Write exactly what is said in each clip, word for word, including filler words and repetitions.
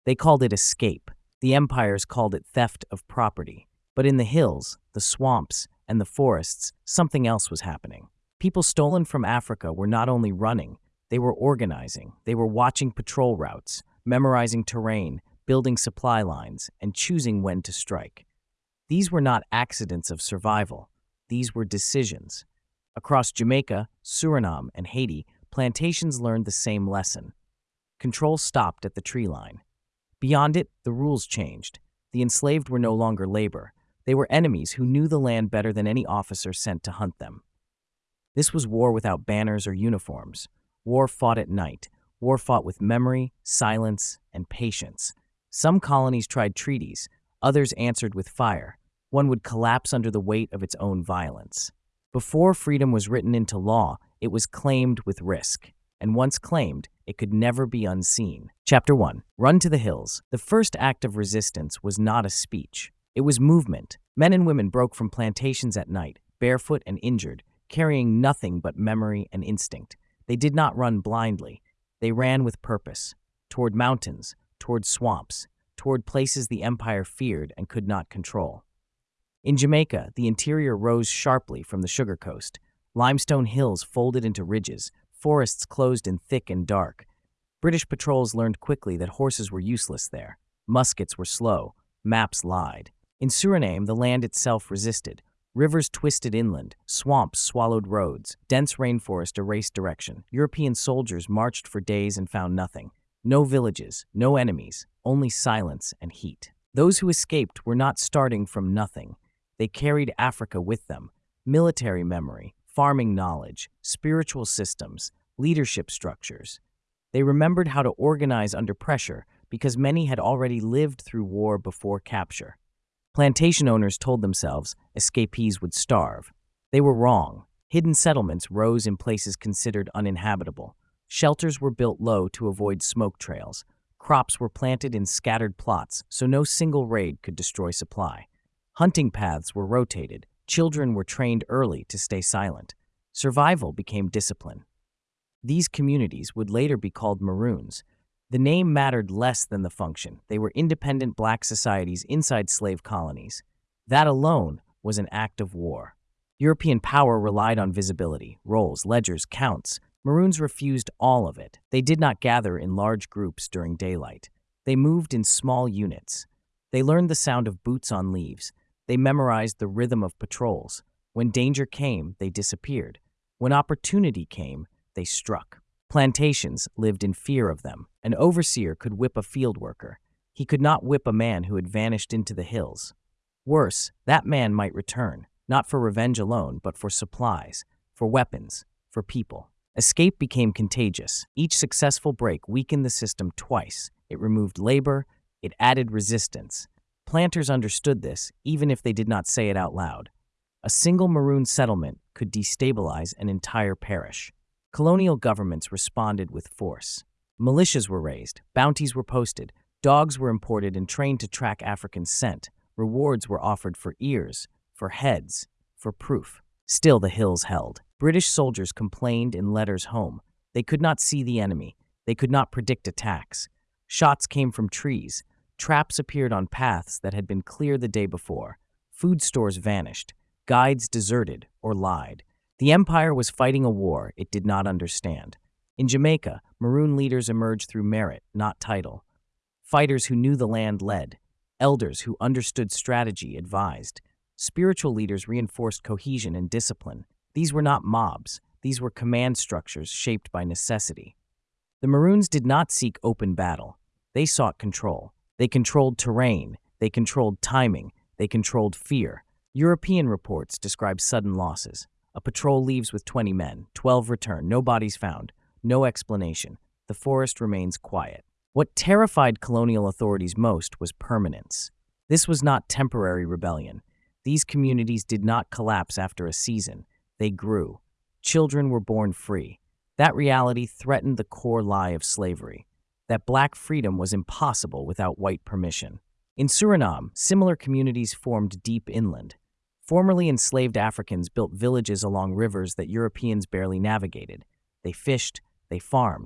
They called it escape. The empires called it theft of property. But in the hills, the swamps, and the forests, something else was happening. People stolen from Africa were not only running, they were organizing. They were watching patrol routes, memorizing terrain, building supply lines, and choosing when to strike. These were not accidents of survival. These were decisions. Across Jamaica, Suriname, and Haiti, plantations learned the same lesson. Control stopped at the tree line. Beyond it, the rules changed. The enslaved were no longer labor. They were enemies who knew the land better than any officer sent to hunt them. This was war without banners or uniforms. War fought at night. War fought with memory, silence, and patience. Some colonies tried treaties. Others answered with fire. One would collapse under the weight of its own violence. Before freedom was written into law, it was claimed with risk. And once claimed, it could never be unseen. Chapter one. Run to the Hills. The first act of resistance was not a speech. It was movement. Men and women broke from plantations at night, barefoot and injured, carrying nothing but memory and instinct. They did not run blindly. They ran with purpose. Toward mountains, toward swamps, toward places the empire feared and could not control. In Jamaica, the interior rose sharply from the sugar coast. Limestone hills folded into ridges, forests closed in thick and dark. British patrols learned quickly that horses were useless there. Muskets were slow. Maps lied. In Suriname, the land itself resisted. Rivers twisted inland. Swamps swallowed roads. Dense rainforest erased direction. European soldiers marched for days and found nothing. No villages, no enemies, only silence and heat. Those who escaped were not starting from nothing. They carried Africa with them. Military memory, farming knowledge, spiritual systems, leadership structures. They remembered how to organize under pressure because many had already lived through war before capture. Plantation owners told themselves escapees would starve. They were wrong. Hidden settlements rose in places considered uninhabitable. Shelters were built low to avoid smoke trails. Crops were planted in scattered plots so no single raid could destroy supply. Hunting paths were rotated. Children were trained early to stay silent. Survival became discipline. These communities would later be called Maroons. The name mattered less than the function. They were independent black societies inside slave colonies. That alone was an act of war. European power relied on visibility, rolls, ledgers, counts. Maroons refused all of it. They did not gather in large groups during daylight. They moved in small units. They learned the sound of boots on leaves. They memorized the rhythm of patrols. When danger came, they disappeared. When opportunity came, they struck. Plantations lived in fear of them. An overseer could whip a field worker. He could not whip a man who had vanished into the hills. Worse, that man might return, not for revenge alone, but for supplies, for weapons, for people. Escape became contagious. Each successful break weakened the system twice. It removed labor. It added resistance. Planters understood this, even if they did not say it out loud. A single Maroon settlement could destabilize an entire parish. Colonial governments responded with force. Militias were raised, bounties were posted, dogs were imported and trained to track African scent. Rewards were offered for ears, for heads, for proof. Still the hills held. British soldiers complained in letters home. They could not see the enemy. They could not predict attacks. Shots came from trees. Traps appeared on paths that had been clear the day before. Food stores vanished. Guides deserted or lied. The empire was fighting a war it did not understand. In Jamaica, Maroon leaders emerged through merit, not title. Fighters who knew the land led. Elders who understood strategy advised. Spiritual leaders reinforced cohesion and discipline. These were not mobs. These were command structures shaped by necessity. The Maroons did not seek open battle. They sought control. They controlled terrain. They controlled timing. They controlled fear. European reports describe sudden losses. A patrol leaves with twenty men, twelve return, no bodies found, no explanation. The forest remains quiet. What terrified colonial authorities most was permanence. This was not temporary rebellion. These communities did not collapse after a season. They grew. Children were born free. That reality threatened the core lie of slavery, that black freedom was impossible without white permission. In Suriname, similar communities formed deep inland. Formerly enslaved Africans built villages along rivers that Europeans barely navigated. They fished, they farmed,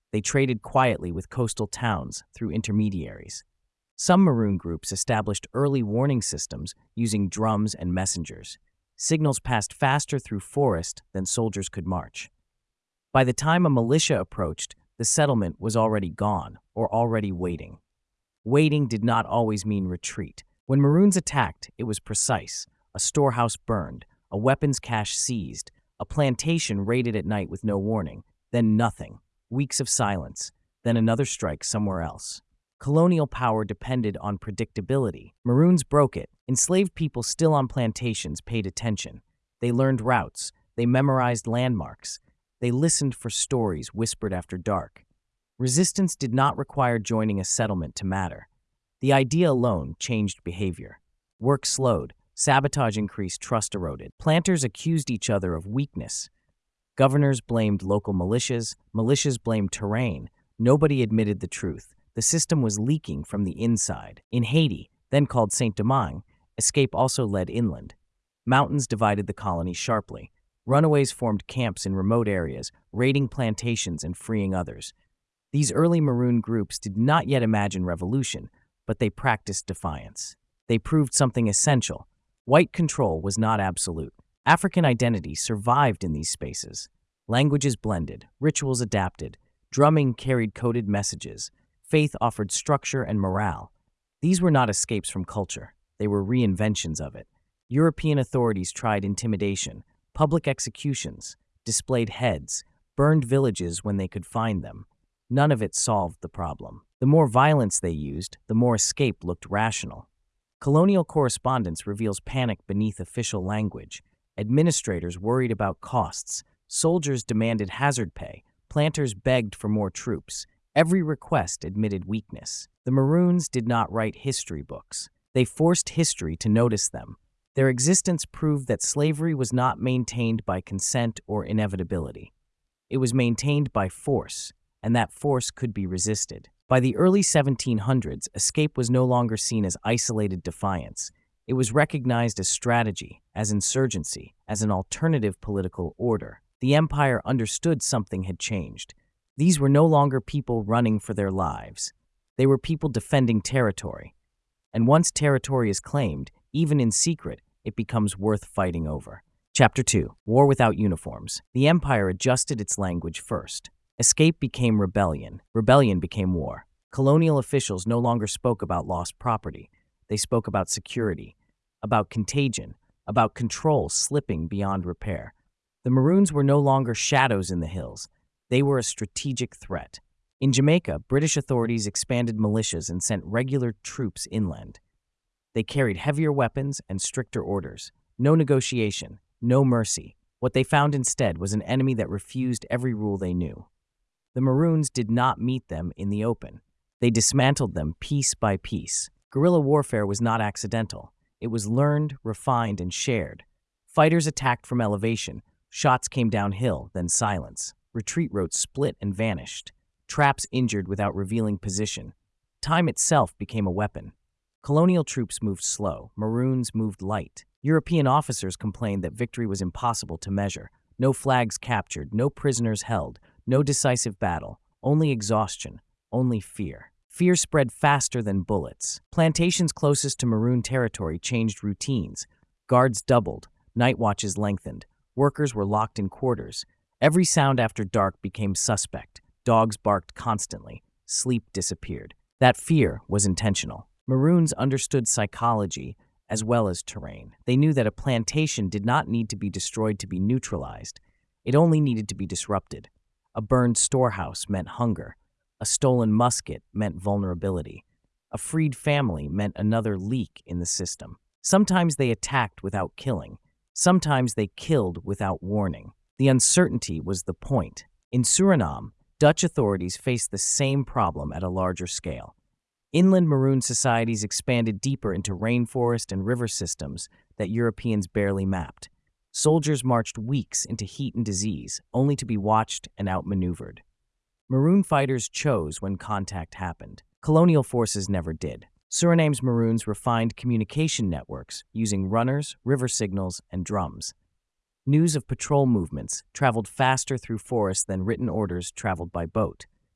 They traded quietly with coastal towns through intermediaries. Some Maroon groups established early warning systems using drums and messengers. Signals passed faster through forest than soldiers could march. By the time a militia approached, the settlement was already gone or already waiting. Waiting did not always mean retreat. When Maroons attacked, it was precise. A storehouse burned, a weapons cache seized, a plantation raided at night with no warning, then nothing. Weeks of silence, then another strike somewhere else. Colonial power depended on predictability. Maroons broke it. Enslaved people still on plantations paid attention. They learned routes. They memorized landmarks. They listened for stories whispered after dark. Resistance did not require joining a settlement to matter. The idea alone changed behavior. Work slowed. Sabotage increased. Trust eroded. Planters accused each other of weakness. Governors blamed local militias. Militias blamed terrain. Nobody admitted the truth. The system was leaking from the inside. In Haiti, then called Saint-Domingue, escape also led inland. Mountains divided the colony sharply. Runaways formed camps in remote areas, raiding plantations and freeing others. These early Maroon groups did not yet imagine revolution, but they practiced defiance. They proved something essential. White control was not absolute. African identity survived in these spaces. Languages blended, rituals adapted, drumming carried coded messages, faith offered structure and morale. These were not escapes from culture. They were reinventions of it. European authorities tried intimidation, public executions, displayed heads, burned villages when they could find them. None of it solved the problem. The more violence they used, the more escape looked rational. Colonial correspondence reveals panic beneath official language. Administrators worried about costs. Soldiers demanded hazard pay. Planters begged for more troops. Every request admitted weakness. The Maroons did not write history books. They forced history to notice them. Their existence proved that slavery was not maintained by consent or inevitability. It was maintained by force, and that force could be resisted. By the early seventeen hundreds, escape was no longer seen as isolated defiance. It was recognized as strategy, as insurgency, as an alternative political order. The empire understood something had changed. These were no longer people running for their lives. They were people defending territory. And once territory is claimed, even in secret, it becomes worth fighting over. Chapter two. War Without Uniforms. The empire adjusted its language first. Escape became rebellion. Rebellion became war. Colonial officials no longer spoke about lost property. They spoke about security, about contagion, about control slipping beyond repair. The Maroons were no longer shadows in the hills. They were a strategic threat. In Jamaica, British authorities expanded militias and sent regular troops inland. They carried heavier weapons and stricter orders. No negotiation, no mercy. What they found instead was an enemy that refused every rule they knew. The Maroons did not meet them in the open. They dismantled them piece by piece. Guerrilla warfare was not accidental. It was learned, refined, and shared. Fighters attacked from elevation. Shots came downhill, then silence. Retreat routes split and vanished. Traps injured without revealing position. Time itself became a weapon. Colonial troops moved slow. Maroons moved light. European officers complained that victory was impossible to measure. No flags captured, no prisoners held, no decisive battle, only exhaustion, only fear. Fear spread faster than bullets. Plantations closest to Maroon territory changed routines. Guards doubled. Night watches lengthened. Workers were locked in quarters. Every sound after dark became suspect. Dogs barked constantly. Sleep disappeared. That fear was intentional. Maroons understood psychology as well as terrain. They knew that a plantation did not need to be destroyed to be neutralized. It only needed to be disrupted. A burned storehouse meant hunger. A stolen musket meant vulnerability. A freed family meant another leak in the system. Sometimes they attacked without killing. Sometimes they killed without warning. The uncertainty was the point. In Suriname, Dutch authorities faced the same problem at a larger scale. Inland Maroon societies expanded deeper into rainforest and river systems that Europeans barely mapped. Soldiers marched weeks into heat and disease, only to be watched and outmaneuvered. Maroon fighters chose when contact happened. Colonial forces never did. Suriname's Maroons refined communication networks using runners, river signals, and drums. News of patrol movements traveled faster through forests than written orders traveled by boat.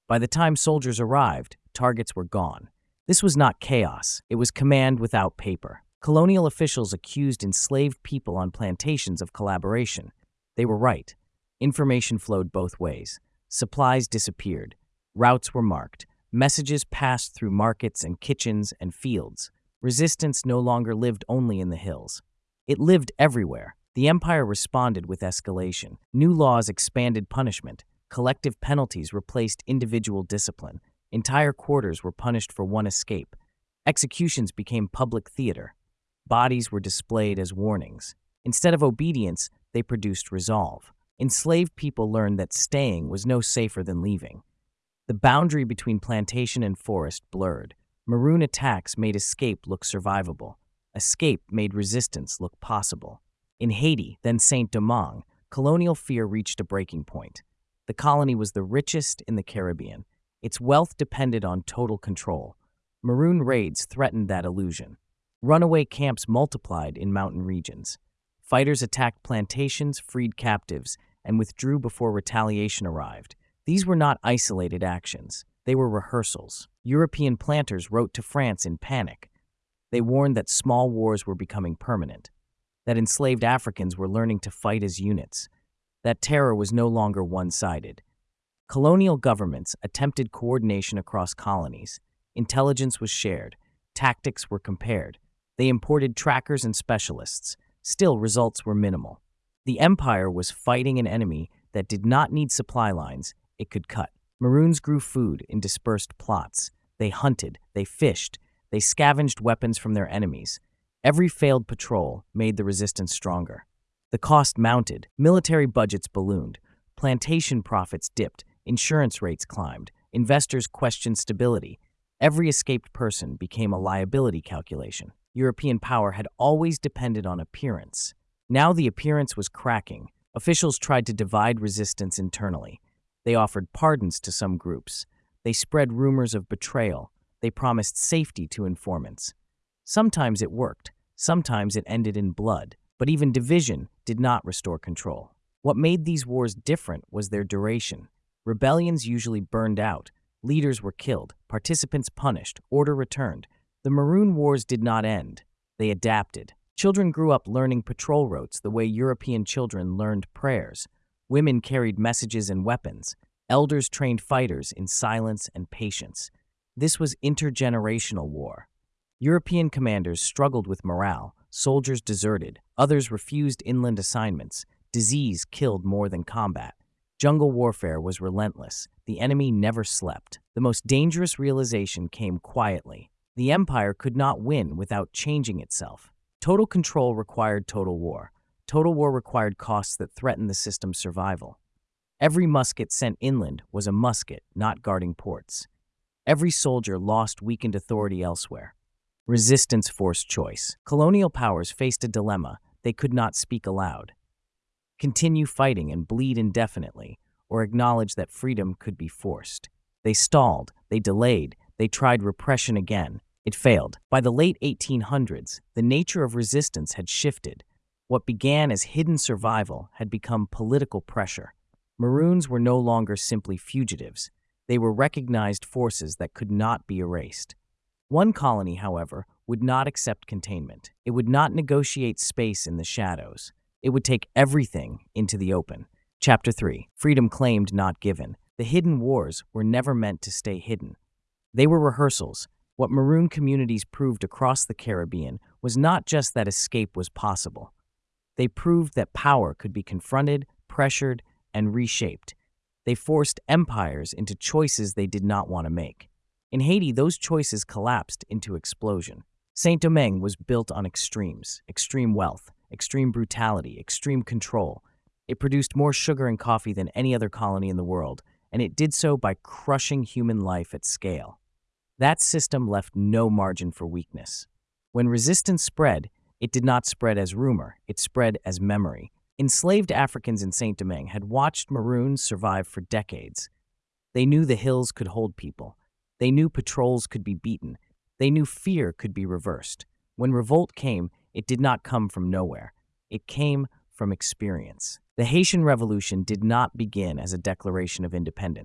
By the time soldiers arrived, targets were gone. This was not chaos, it was command without paper. Colonial officials accused enslaved people on plantations of collaboration. They were right. Information flowed both ways. Supplies disappeared. Routes were marked. Messages passed through markets and kitchens and fields. Resistance no longer lived only in the hills. It lived everywhere. The empire responded with escalation. New laws expanded punishment. Collective penalties replaced individual discipline. Entire quarters were punished for one escape. Executions became public theater. Bodies were displayed as warnings. Instead of obedience, they produced resolve. Enslaved people learned that staying was no safer than leaving. The boundary between plantation and forest blurred. Maroon attacks made escape look survivable. Escape made resistance look possible. In Haiti, then Saint-Domingue, colonial fear reached a breaking point. The colony was the richest in the Caribbean. Its wealth depended on total control. Maroon raids threatened that illusion. Runaway camps multiplied in mountain regions. Fighters attacked plantations, freed captives, and withdrew before retaliation arrived. These were not isolated actions. They were rehearsals. European planters wrote to France in panic. They warned that small wars were becoming permanent, that enslaved Africans were learning to fight as units, that terror was no longer one-sided. Colonial governments attempted coordination across colonies. Intelligence was shared. Tactics were compared. They imported trackers and specialists. Still, results were minimal. The empire was fighting an enemy that did not need supply lines, it could cut. Maroons grew food in dispersed plots. They hunted, they fished, they scavenged weapons from their enemies. Every failed patrol made the resistance stronger. The cost mounted, military budgets ballooned, plantation profits dipped, insurance rates climbed, investors questioned stability. Every escaped person became a liability calculation. European power had always depended on appearance. Now the appearance was cracking. Officials tried to divide resistance internally. They offered pardons to some groups. They spread rumors of betrayal. They promised safety to informants. Sometimes it worked. Sometimes it ended in blood. But even division did not restore control. What made these wars different was their duration. Rebellions usually burned out. Leaders were killed. Participants punished. Order returned. The Maroon Wars did not end. They adapted. Children grew up learning patrol routes the way European children learned prayers. Women carried messages and weapons. Elders trained fighters in silence and patience. This was intergenerational war. European commanders struggled with morale. Soldiers deserted. Others refused inland assignments. Disease killed more than combat. Jungle warfare was relentless. The enemy never slept. The most dangerous realization came quietly. The empire could not win without changing itself. Total control required total war. Total war required costs that threatened the system's survival. Every musket sent inland was a musket, not guarding ports. Every soldier lost weakened authority elsewhere. Resistance forced choice. Colonial powers faced a dilemma. They could not speak aloud. Continue fighting and bleed indefinitely, or acknowledge that freedom could be forced. They stalled. They delayed. They tried repression again. It failed. By the late eighteen hundreds, the nature of resistance had shifted. What began as hidden survival had become political pressure. Maroons were no longer simply fugitives. They were recognized forces that could not be erased. One colony, however, would not accept containment. It would not negotiate space in the shadows. It would take everything into the open. Chapter three. Freedom claimed, not given. The hidden wars were never meant to stay hidden. They were rehearsals. What Maroon communities proved across the Caribbean was not just that escape was possible. They proved that power could be confronted, pressured, and reshaped. They forced empires into choices they did not want to make. In Haiti, those choices collapsed into explosion. Saint-Domingue was built on extremes, extreme wealth, extreme brutality, extreme control. It produced more sugar and coffee than any other colony in the world, and it did so by crushing human life at scale. That system left no margin for weakness. When resistance spread, it did not spread as rumor, it spread as memory. Enslaved Africans in Saint-Domingue had watched Maroons survive for decades. They knew the hills could hold people. They knew patrols could be beaten. They knew fear could be reversed. When revolt came, it did not come from nowhere. It came from experience. The Haitian Revolution did not begin as a declaration of independence.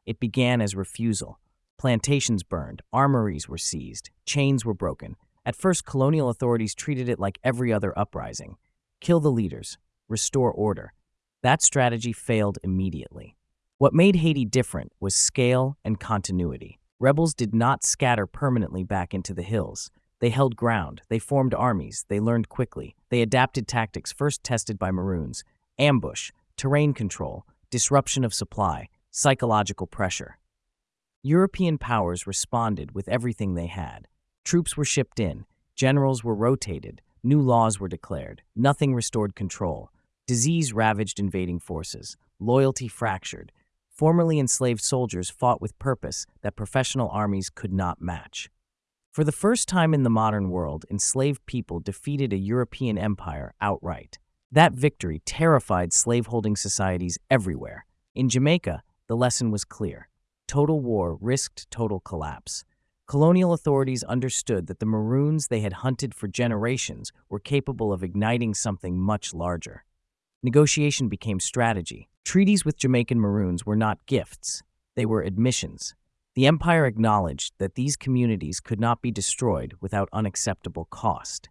It began as refusal. Plantations burned, armories were seized, chains were broken. At first, colonial authorities treated it like every other uprising. Kill the leaders, restore order. That strategy failed immediately. What made Haiti different was scale and continuity. Rebels did not scatter permanently back into the hills. They held ground, they formed armies, they learned quickly. They adapted tactics first tested by Maroons: ambush, terrain control, disruption of supply, psychological pressure. European powers responded with everything they had. Troops were shipped in, generals were rotated, new laws were declared. Nothing restored control. Disease ravaged invading forces, loyalty fractured. Formerly enslaved soldiers fought with purpose that professional armies could not match. For the first time in the modern world, enslaved people defeated a European empire outright. That victory terrified slaveholding societies everywhere. In Jamaica, the lesson was clear. Total war risked total collapse. Colonial authorities understood that the Maroons they had hunted for generations were capable of igniting something much larger. Negotiation became strategy. Treaties with Jamaican Maroons were not gifts, they were admissions. The empire acknowledged that these communities could not be destroyed without unacceptable cost.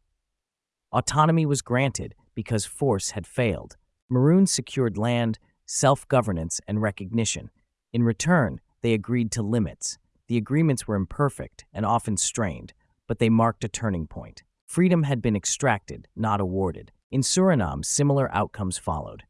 Autonomy was granted because force had failed. Maroons secured land, self-governance, and recognition. In return, they agreed to limits. The agreements were imperfect and often strained, but they marked a turning point. Freedom had been extracted, not awarded. In Suriname, similar outcomes followed.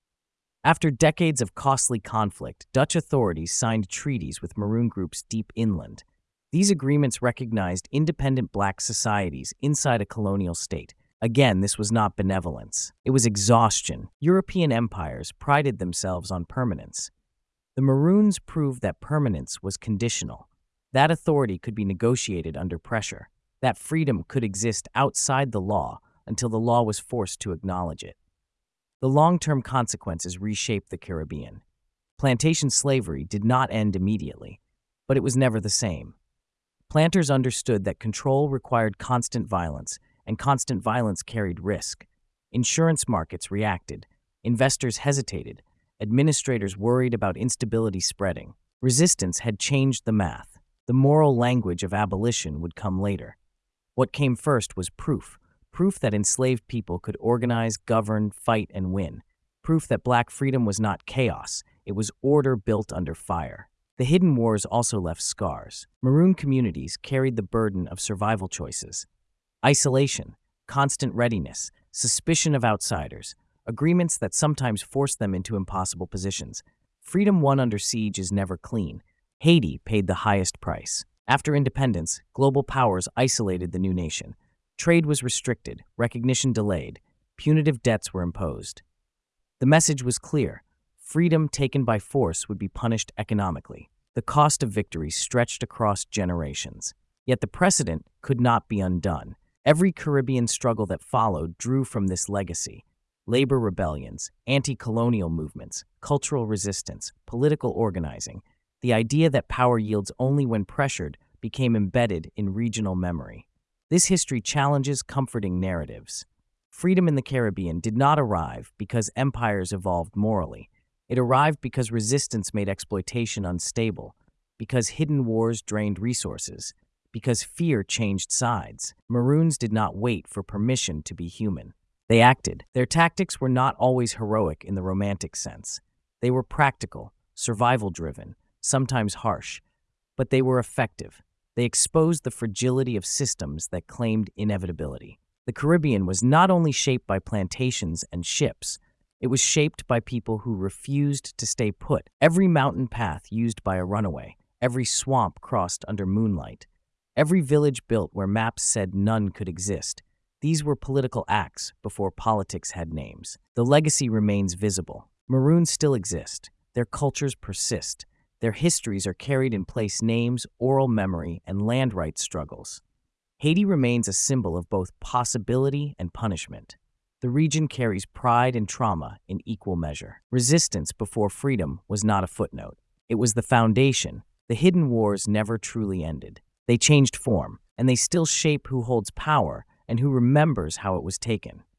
After decades of costly conflict, Dutch authorities signed treaties with Maroon groups deep inland. These agreements recognized independent black societies inside a colonial state. Again, this was not benevolence. It was exhaustion. European empires prided themselves on permanence. The Maroons proved that permanence was conditional. That authority could be negotiated under pressure. That freedom could exist outside the law until the law was forced to acknowledge it. The long-term consequences reshaped the Caribbean. Plantation slavery did not end immediately, but it was never the same. Planters understood that control required constant violence, and constant violence carried risk. Insurance markets reacted. Investors hesitated. Administrators worried about instability spreading. Resistance had changed the math. The moral language of abolition would come later. What came first was proof. Proof that enslaved people could organize, govern, fight, and win. Proof that black freedom was not chaos, it was order built under fire. The hidden wars also left scars. Maroon communities carried the burden of survival choices. Isolation, constant readiness, suspicion of outsiders, agreements that sometimes forced them into impossible positions. Freedom won under siege is never clean. Haiti paid the highest price. After independence, global powers isolated the new nation. Trade was restricted, recognition delayed, punitive debts were imposed. The message was clear: freedom taken by force would be punished economically. The cost of victory stretched across generations. Yet the precedent could not be undone. Every Caribbean struggle that followed drew from this legacy. Labor rebellions, anti-colonial movements, cultural resistance, political organizing. The idea that power yields only when pressured became embedded in regional memory. This history challenges comforting narratives. Freedom in the Caribbean did not arrive because empires evolved morally. It arrived because resistance made exploitation unstable, because hidden wars drained resources, because fear changed sides. Maroons did not wait for permission to be human. They acted. Their tactics were not always heroic in the romantic sense. They were practical, survival-driven, sometimes harsh, but they were effective. They exposed the fragility of systems that claimed inevitability. The Caribbean was not only shaped by plantations and ships, it was shaped by people who refused to stay put. Every mountain path used by a runaway, every swamp crossed under moonlight, every village built where maps said none could exist. These were political acts before politics had names. The legacy remains visible. Maroons still exist. Their cultures persist. Their histories are carried in place names, oral memory, and land rights struggles. Haiti remains a symbol of both possibility and punishment. The region carries pride and trauma in equal measure. Resistance before freedom was not a footnote. It was the foundation. The hidden wars never truly ended. They changed form, and they still shape who holds power and who remembers how it was taken.